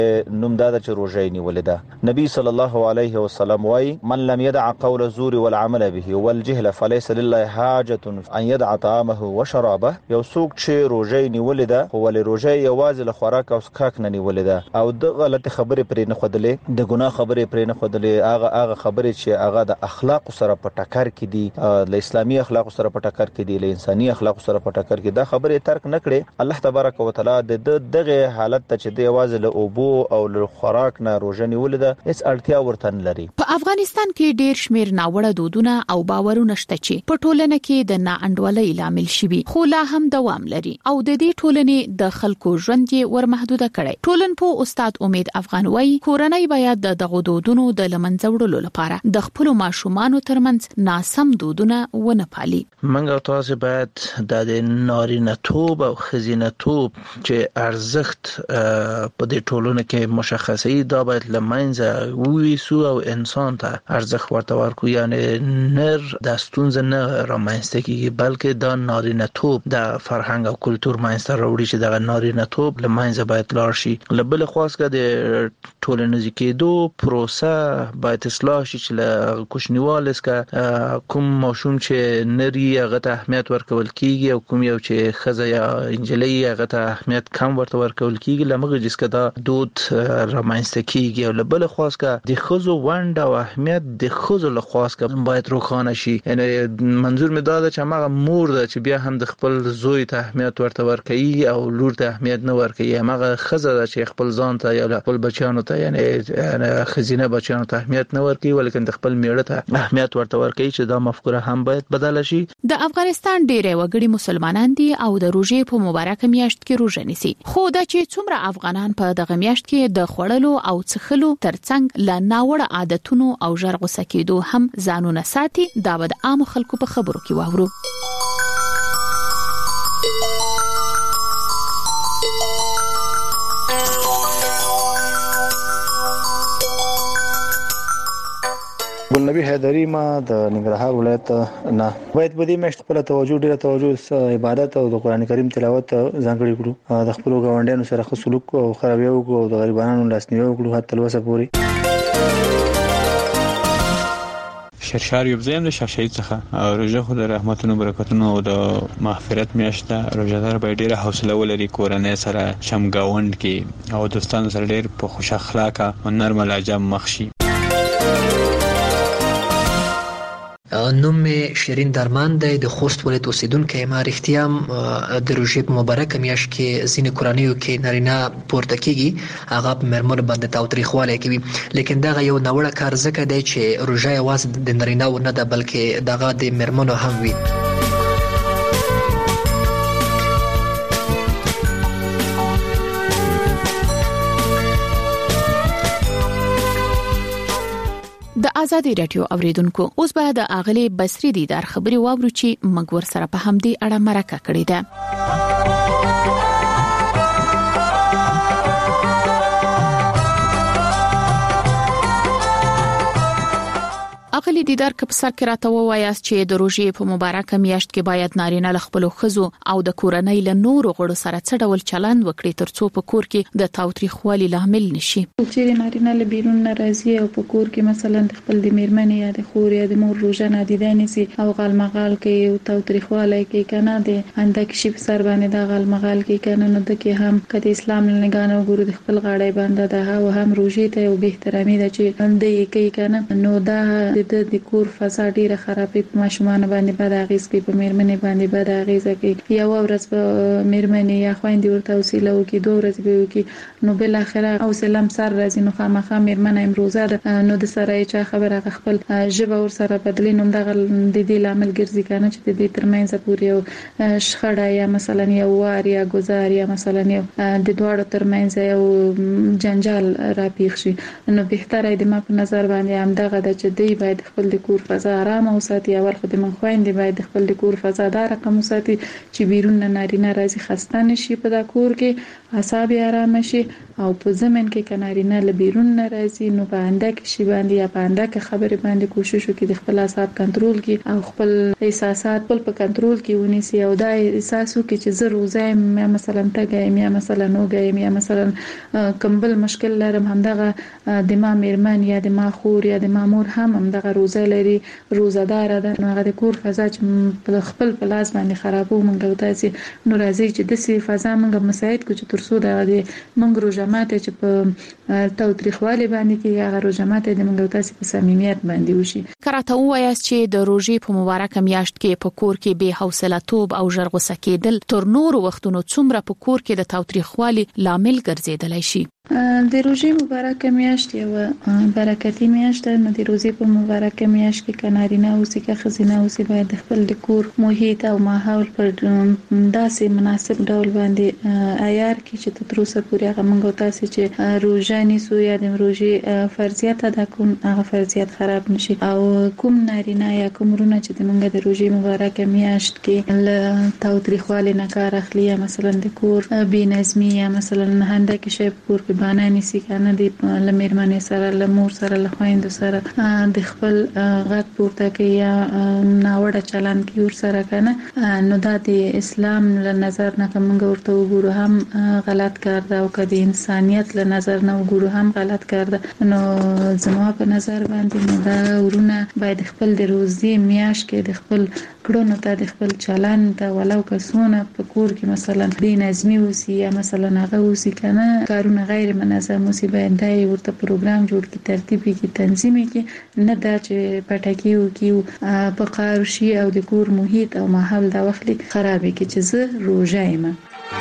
نوم دا چې روزه نیولې ده. نبی صلی الله علیه وسلم وايي من لم يدع قول الزور والعمل به والجهل فليس لله حاجه ان يدع طعامه وشرابه. یو څوک چې روزه نیولې ده خو ولې روزه یوازې له خوراک او څښاک نه نیولې ده او د غلط خبرې پرې نه خودلې د ګناه خبرې پرې نه خودلې هغه خبرې چې هغه د اخلاق سره په ټکر کې دي د اسلامي اخلاق سره په ټکر کې دي له انساني اخلاق سره په ټکر کې دا خبرې ترک نه کړي. الله تبارک وتعالى د دغه حالت ته چې د یوازې له اوبو او له خوراک نه روزه نیولې ده هیڅ اړتیا ورته نه لري. په افغانستان کې ډېر شمیر ناوړه دودونه او باورونه شته چې په ټولنه کې د ناانډولۍ لامل شوي خو لا هم دوام لري او د دې ټولنې د خلکو ژوند یې ورمحدوده کړي. ټولنپوه استاد امید افغان وايي کورنۍ باید دغه دودونو د لمنځه وړلو لپاره د خپل ماشومانو ترمنځ ناسم دودونه ونه پالي. منګه تاسو باید د نارینه‌توب او خزینه‌توب چې ارزښت په دې ټولنه کې مشخصي دا باید لمنځه وویسو او انسان ته ارزښت ورته ورکو. یعنی نر د ستونزه نه رامنځته کیږي بلکې دا نارینه‌توب د فرهنګ او کلچر منځته راوړي چې دا نارینه‌توب لمنځه باید لاړ شي. لبل خاصه د ټولنیز کېدو پروسه باید اصلاح شي چې له کوچنیوال څخه کوم ماشوم چې نری هغه ته اهمیت ورکول کیږي او کوم یو چې خزه یا انجلۍ هغه ته اهمیت کم ورته ورکول کیږي لمغه جسکه دا دود رامنځته کیږي. او لبل خاصه د خزو وند او اهمیت د خزو له خاصه باید روښانه شي. یعنی منظور می دا ده چې هغه مور ده چې بیا هم د خپل زوی ته اهمیت ورته ورکوي او لور ته اهمیت نه ورکوي. هغه خزه ده چې خپل ځان ته یا خپل بچیانو ته یعنی خزینه بچیانو ته اهمیت نه ورکوي ولیکن د خپل میړه ته اهمیت ورته ورکوي چې دا مفکوره هم باید بدل شي. د افغانستان ډېر وګړي مسلمانان دي او د روزې په مبارکه میاشت کې روزه نیسي. خو دا چې څومره افغانان په دغه میاشت کې د خوړلو او څښلو ترڅنګ لا ناوړه عادتونو او ژر غوسه کېدو هم ځانونه ساتي دا به د عام خلکو په خبرو کې واورو. ګلنبي حیدری ما د ننګرهار ولایت نه باید په دې میاشت خپل ډیره توجه عبادت او د قران کریم تلاوت ځانګړي کړو د خپل ګاونډیانو سره ښه سلوک او خرابیو او د غریبانو لاسنیوي وکړو حتی لوسه پوری. شرشار یو ځای د شاشې څخه روزه خو د رحمتونو برکتونو او د مغفرت میاشت روزدار به ډیره حوصله ولري کورنۍ سره شمګاوند کې او دوستانو سره ډیر په خوش اخلاقه او نرم لهجه مخ شي. نوم شیرین درمان دی د خوست ولایت اوسیدونکی ما رښتیا د روژې په مبارکه میاشت کې ځینې کورنیو کې نارینه پورته کیږي هغه په مېرمنو باندې تاوتریخوالی کوي لیکن دغه یو ناوړه کار ځکه دی چې روژه یوازې د نارینه‌وو نه ده بلکې دغه د مېرمنو هم وي. د آزادي رادیو اوریدونکو اوس به د اغلی بصری دیدار خبري واورو چې مګور سره په همدې اړه مرکه کړې ده. اغلی دیدار که په سر کې راته ووایاست چې د روژې په مبارکه میاشت کې باید نارینه له خپلو ښځو او د کورنۍ له نورو غړو سره څه ډول چلند وکړي ترڅو په کور کې د تاوتریخوالي لامل نشي. چې نارینه له بیرون ناراضي او په کور کې مثلا خپل د میرمنې یا د خور یا د مور روژه نادیده نیسي او غالمغال کوي او تاوتریخوالی کوي کنه د اندک شي په سر باندې د غالمغال کوي کنه نو د کې هم کله اسلام لنګانه وګورو د خپل غاړې باندې ده او هم روژې ته او به احترامي ده چې اندې کوي کنه نو دا د کور فضا ډیره خرابې په ماشومان باندې بد اغیز کوي په میرمنې باندې بد اغیز کوي. یو ورځ په میرمنې یا خويندې ورته وسیله وکي دوه ورځې به وکي نو بل اخره او سلام سر راځي نو خامخا میرمنه امروزه ده نو د سره چې خبره خپل ژبه ور سره بدلی نو دغه د دې لامل ګرځي کنه چې د دې ترمنځ پورې او شخړه یا مثلا یو وار یا گزار یا مثلا یو د دوړو ترمنځ یو جنجال راپیښ شي نو بهتره دی ما په نظر باندې هم دغه د چې دی باید خپل د کور فضا آرام او ساتي اول خو د من خويندې باید خپل د کور فضا دار رقم ساتي چې بیرون نه نارینه راځي خسته نشي په دا کور کې اعصاب آرام شي او په زمن کې کنارینه لبیرون ناراضي نو په انده کې شی باندې یا په انده کې خبرې باندې کوشش وکړي د خپل اعصاب کنټرول کړي او خپل احساسات په کنټرول کې ونیسي او دا احساس وکړي چې زه روزایم یا مثلا تګایم یا مثلا نوګایم یا مثلا کمبل مشکل لرم همدغه د ما میرمن یا د ما خور یا د ما مور همدغه روزه لري روزدار ده نو هغه د کور فضا چې په خپل پلاس باندې خرابو مونږ تاسو نو راځي چې د سي فضا مونږ مساعد کو چې ترسو د مونږ روزه ماته چې په تاوتریخوالي باندې کې هغه روزه ماته د مونږ تاسو په صمیمیت باندې وشي. کراته وایي چې د روزې په مبارکه میاشت کې په کور کې به حوصله توب او ژرغوسه کېدل تر نور وختونو څومره په کور کې د تاوتریخوالي لامل ګرځیدلی شي. د روزې مبارکه میاشت یو برکتي میاشت ده نو د روزې په مبارکه میاشت کې کنارینه او سکه خزینه او سی باید خپل د کور محیط او ماحول پر داسې مناسب ډول باندې عیار کې چې تر اوسه پورې هغه مونږ تاسو چې روزه نیسو یا د روزې فرضیت ادا کوم هغه فرضیت خراب نشي او کوم نارینه یا کوم رونه چې د مونږ د روزې مبارکه میاشت کې ل تاوتریخوالي نه کار اخلي یا مثلا د کور بې نظمي یا مثلا هنده کې شی کور بانه نسی کنه د لمرمنې سره لمور سره لخويند سره د خپل غږ پورته کوي یا ناوړه چلن کوي ور سره کنه نو د اسلام له نظر نه کومه ورته وګورو هم غلط کار ده او کدي انسانيت له نظر نه وګورو هم غلط کار ده نو زما په نظر باندې نو دا ورونه باید خپل د روزي میاش کې د خپل کړونو ته د خپل چلن ته ولو کسونه په کور کې مثلا د نظمی وسی یا مثلا هغه وسی کنه کارونه غیر منظم وسی باید دای ورته پروګرام جوړ کی ترتیب کی تنظیم کی نه دا چې پټکیو کیو په قارشي او د کور محیط او ماحول دا وخت خراب کی چې زه روزه یم.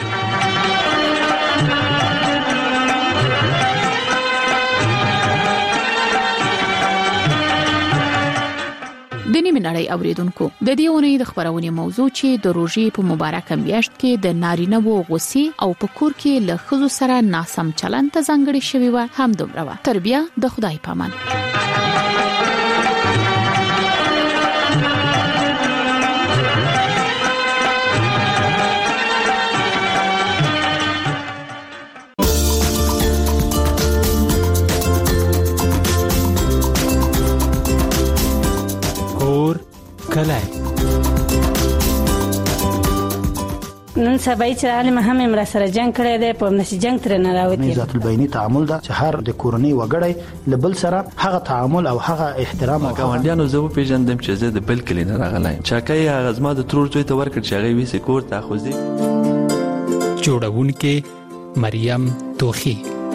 د نیمه نړۍ اوریدونکو د دې ونې د خبرونې موضوع چې د روزې په مبارکه میاشت کې د نارینه وو غوسی او په کور کې له ښځو سره ناسم چلند ته ځانګړي شوی و هم دومره و. تربیه د خدای پامان. نن سبا چې عالم هم امر سره جنگ کړی دی په نشي جنگ تر نه راوتی ذات البینی تعامل دا چې هر د کورنۍ وګړي لبل سره هغه تعامل او هغه احترام او ګاونډیانو زه په پیژندم چې زه د بل کلی نه راغلی چاکای هغه زما د ترور ځای ته ورکړ چې هغه وی سکور تاخذي جوړونکې مریم توخی.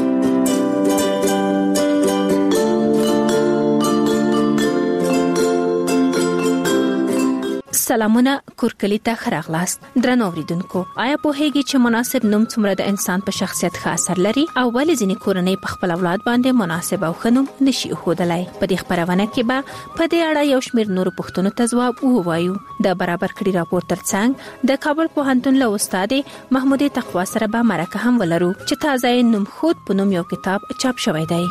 سلامونه کورکلی ته خراغلاست درنو اوریدونکو. آیا په هیګي چې مناسب نوم څومره د انسان په شخصیت ښه اثر لري او ولې ځینې کورنۍ په خپل اولاد باندې مناسب او ښه نوم نشي خودلای؟ په دې خبرونه کې به په دې اړه یو شمېر نورو پوښتنو ته ځواب ووایو. د برابر کړي راپور ترڅنګ د کابل پوهنتون له استاد محمود تقوا سره به مرکه هم ولرو چې تازه نوم خود په نوم یو کتاب چاپ شوی دی.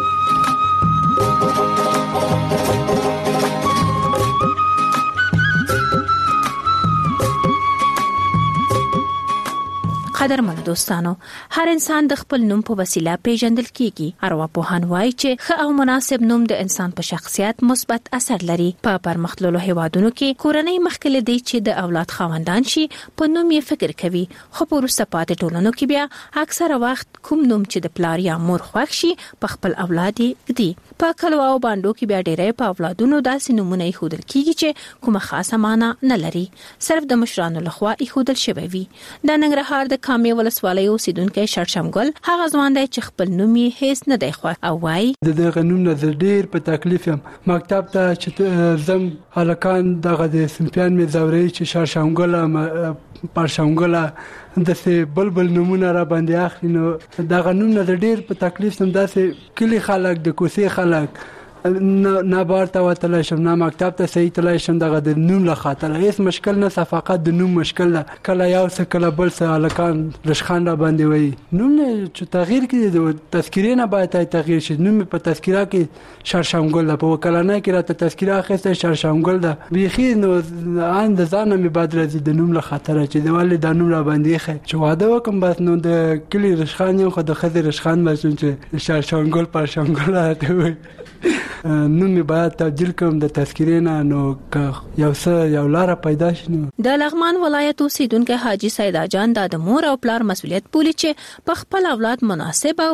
قدرمنو دوستانو، هر انسان د خپل نوم په وسیله پیژندل کیږي. ارواپوهان وایي چې ښه او مناسب نوم د انسان په شخصیت مثبت اثر لري. په پرمختللو هیوادونو کې کورنۍ مخکې لدی چې د اولاد خاوندان شي په نوم یې فکر کوي، خو په وروسته پاتې ټولنو کې بیا اکثره وخت کوم نوم چې د پلار یا مور خوښ شي په خپل اولاد یې ږدي. په کلو او باندو کې بیا ډېرې په اولادونو داسې نومونه یې خودل کیږي چې کومه خاصه معنا نه لري، صرف د مشرانو لخوا یې خودل شوی وي. د ننګرهار د کامې ولسوالۍ اوسیدونکو شړشمګل هغه ځوان دی چې خپل نوم یې هیڅ نه دی خوښ او وایي د دغه نوم نه ډېر په تکلیف یم. مکتب ته چې زم هلکان دغه د سمپیان می زوري چې شړشمګل پرشمګل د سه بلبل نمونه را باندې اخلي، نو دغه نوم نه ډېر په تکلیف سم. داسې کلی خلک د کوسي خلک نه بار ته وتلی شم نه مکتب ته صحیح تلی شم دغه د نوم له خاطره هیڅ مشکل نه فقط د نوم مشکل ده کله یو څه کله بل څه هلکان رشخان را باندې وایي نوم نه چې تغییر کړي د تذکیرې نه باید تغییر شي نوم په تذکیره کې شرشمګل ده په وکلانه کې راته تذکیره اخیسته شرشمګل ده بیخي نو ان د ځان مې بد راځي د نوم له خاطره چې د والي د نوم را باندې خې چې واده وکم بس نو د کلی رشخان یو خو د خزر رشخان مسون چې شرشمګل پر شمګل راته وایي نو می باید تبدیل کوم د تذکیرې نه نو یو څه یو لار پیدا شي د لغمان ولایت اوسیدونکو حاجی سیدا جان د مور او پلار مسولیت بولی چې په خپل اولاد مناسب او